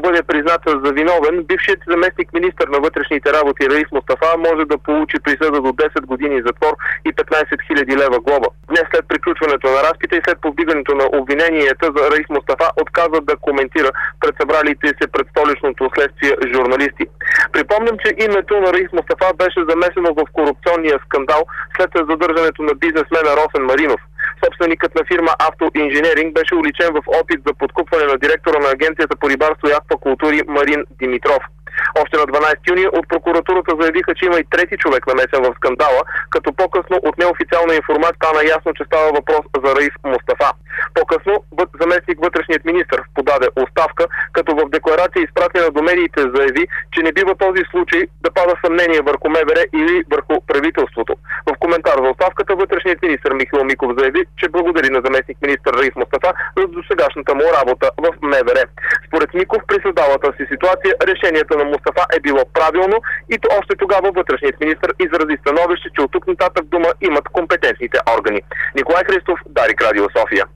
бъде призната за виновен, бившият заместник министър на вътрешните работи Раиф Мустафа може да получи присъда до 10 години затвор и 15 000 лева глоба. Днес след приключването на разпита и след повдигането на обвиненията за Раиф Мустафа отказва да коментира пред събралите се пред столичното следствие журналисти. Припомням, че името на Раиф Мустафа беше замесено в корупционния скандал след задържането на бизнесмена Росен Маринов. Собственикът на фирма Автоинженеринг беше уличен в опит за подкупване на директора на Агенцията по рибарство и аквакултури Марин Димитров. Още на 12 юни от прокуратурата заявиха, че има и трети човек намесен в скандала, като по-късно от неофициална информация стана ясно, че става въпрос за Раиф Мустафа. По-късно заместник вътрешният министър подаде оставка, като в декларация изпратена до медиите заяви, че не бива този случай да пада съмнение върху МВР или върху правителството. В коментар за оставката вътрешният министър Михаил Миков заяви, че благодари на заместник министър Раиф Мустафа за досегашната му работа в МВР. Според Миков, при създалата си ситуация решението на Мустафа е било правилно и то още тогава вътрешният министър изрази становище, че от тук нататък дума имат компетентните органи. Николай Христов, Дарик, Радио София.